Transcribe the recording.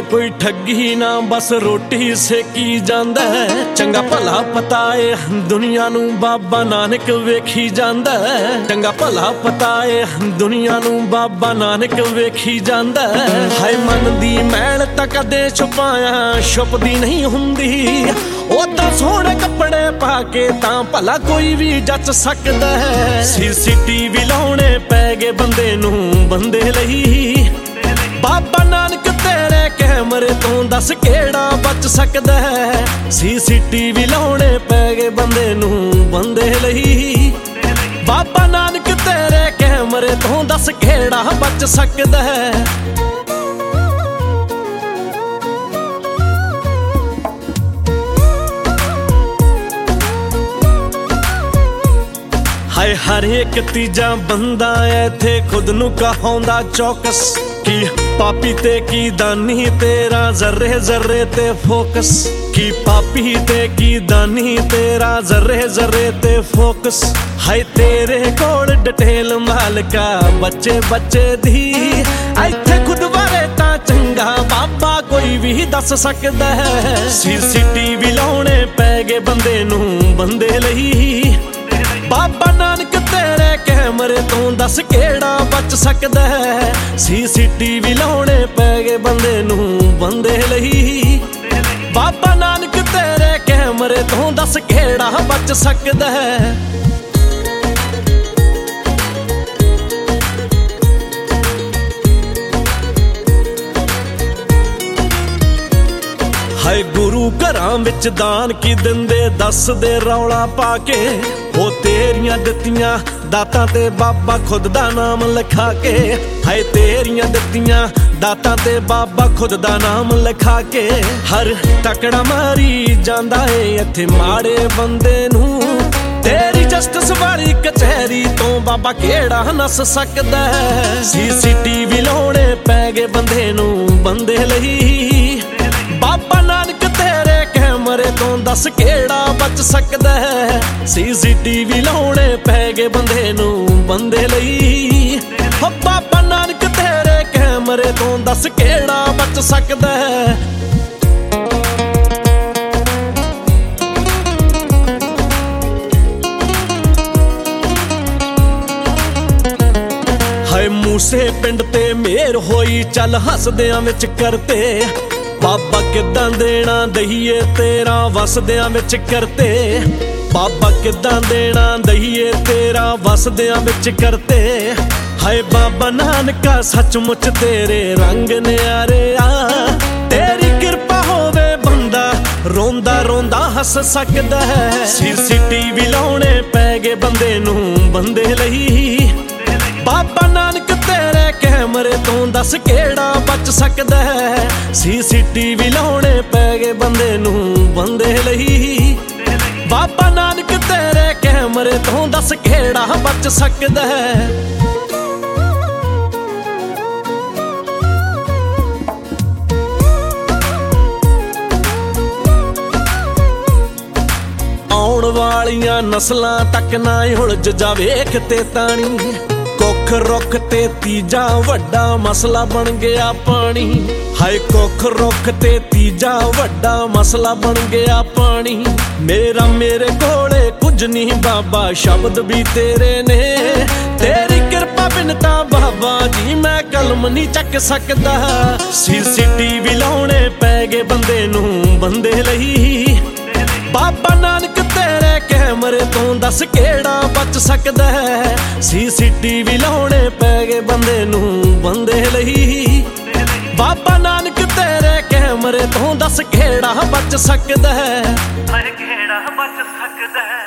कोई ठगी ना बस रोटी सेकी जांदा है। चंगा भला पता है दुनिया नू बाबा नानक वेखी जांदा है। चंगा भला पता है दुनिया नू बाबा नानक वेखी जांदा है। हाय मन दी मैल तां कदे छुपाया छुपदी नहीं हुंदी, ओदां सोहणे कपड़े पा के तां भला कोई भी जच सकदा है। सीसीटीवी लाउणे पै गए बंदे नू बंदे लई, बाबा नानक तेरे कैमरे तो दस केड़ा बच सकदा है। सीसीटीवी लाउणे पै गए बंदे नू बंदे लई, बाबा नानक तेरे कैमरे तो दस केड़ा बच सकदा है। हाय हर एक तीजा बंदा इत्थे खुद नू कहाउंदा चौकस, की पापी ते की दानी तेरा जर्रे जर्रे ते फोकस। की पापी ते की दानी तेरा जर्रे जर्रे ते फोकस। हाय तेरे कोल डिटेल मालका बच्चे बच्चे दी, इत्थे खुद बारे तां चंगा बाबा कोई भी दस सकदा है। सीसीटीवी लाउणे पै गए बंदे नू बंदे लई, बाबा नानक तेरे कैमरे तो दस केड़ा बच सकदा है। सीसीटीवी लाउणे पै गए बंदे नू बंदे लई, बाबा नानक तेरे कैमरे तो दस केड़ा बच सकदा है। हाय गुरु घरां विच दान की दिंदे दस दे रौला पाके, ओ तेरियां दित्तियां दातां ते बाबा खुद दा नाम लिखा के। हाय तेरियां दित्तियां दातां ते बाबा खुद दा नाम लिखा के। हर तकड़ा मारी जांदा है इत्थे माड़े बंदे नू, तेरी जस्टिस वाली कचहरी तो बाबा केड़ा नस सकदा है। सीसीटीवी लाउणे पै गए बंदे नू बंदे लई, बाबा नानक तेरे कैमरे तो दस केड़ा बच सकदा है। सीसीटीवी लाउणे पै गए बंदे नू बंदे लई, बाबा नानक तेरे कैमरे तो दस केड़ा बच सकदा है। हाय मूसे पिंड ते मेहर होई चल हसदियां विच करते, बाबा किदां देना दईए तेरा वसदियां विच करते। बाबा किदां देना दईए तेरा वसदियां विच करते। हाय बाबा नानका सचमुच तेरे रंग न्यारे आ, तेरी कृपा होवे बंदा रोंदा रोंदा हस सकदा है। सीसीटीवी लाउणे पै गए बंदे नू बंदे लई, बाबा नानक तेरे कैमरे तो दस केड़ा बच सकदा है। सीसीटीवी लाउणे पै गए बंदे नू बंदे लई, बाबा नानक तेरे कैमरे तो दस केड़ा बच सकदा है। आउण वालियां नस्लां तक ना उलझ जावे किते ताणी, कुख रुख ते तीजा वड्डा मसला बन गया पानी। हाय कुख रुख ते तीजा वड्डा मसला बन गया पानी। मेरा मेरे कोले कुछ नहीं बाबा शब्द भी तेरे ने, तेरी कृपा बिनता बाबा जी मैं कलम नहीं चक सकदा। सीसीटीवी लाउणे पै गए बंदे नू बंदे लई, बाबा नानक तेरे कैमरे तो दस केड़ा बच सकदा है। सीसीटीवी लाउणे पै गए बंदे नू बंदे लई, बाबा नानक तेरे कैमरे तो दस केड़ा बच सकदा है। हर केड़ा बच सकदा है।